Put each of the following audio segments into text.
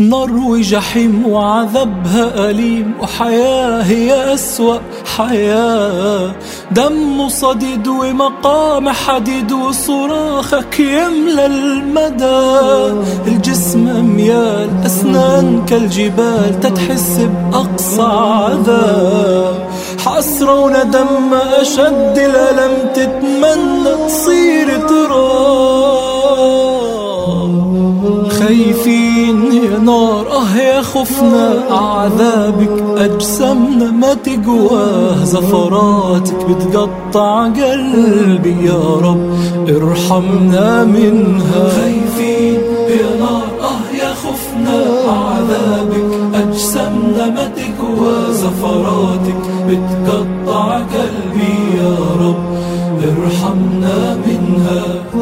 نار وجحيم وعذابها أليم، وحياة هي أسوأ حياة. دم صديد ومقام حديد وصراخك يملى المدى. الجسم أميال أسنان كالجبال تتحس بأقصى عذاب. حسرة وندم أشد الألم تتمنى تصير تراب. خايفين يا نار يا خفنا عذابك أجسامنا ما تقواه. زفراتك بتقطع قلبي يا رب ارحمنا منها. خايفين يا نار يا خفنا عذابك أجسامنا ما تقواه. زفراتك بتقطع قلبي يا رب ارحمنا منها.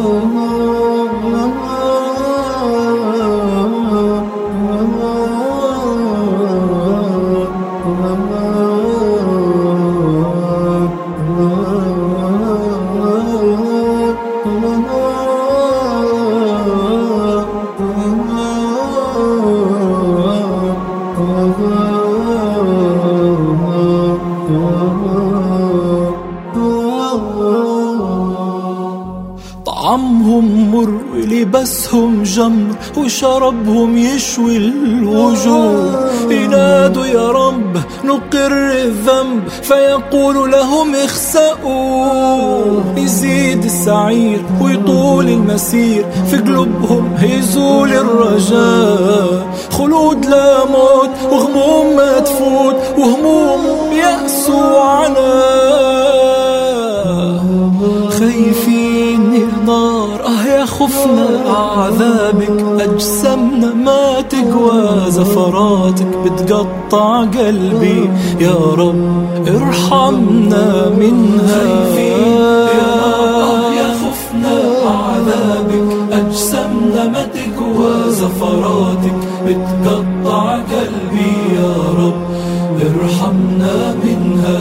طعمهم مر ولباسهم جمر وشربهم يشوي الوجوه. ينادوا يا رب نقر الذنب فيقول لهم اخسأوا. يزيد السعير ويطول المسير في قلوبهم يزول الرجاء. خلود لا موت وغموم ما تفوت وهموم يأس وعناء. خايفين يا نار يا خفنا عذابك أجسامنا ما تقوى. زفراتك بتقطع قلبي يا رب ارحمنا منها. خايفين يا نار يا خفنا عذابك أجسامنا ما تقوى. زفراتك بتقطع قلبي يا رب ارحمنا منها.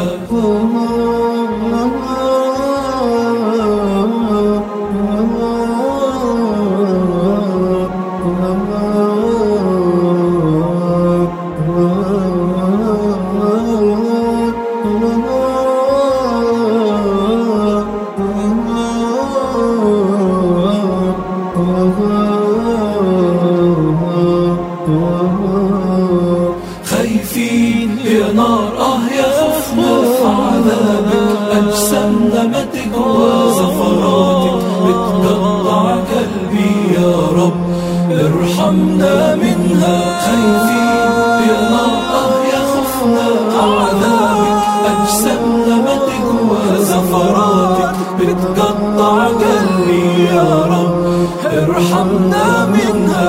خايفين يا نار يا خفنا عذابك أجسامنا ما تقوى. زفراتك بتقطع قلبي يا رب ارحمنا منها. خايفين يا نار يا خفنا عذابك أجسامنا ما تقوى. زفراتك بتقطع قلبي يا رب ارحمنا منها.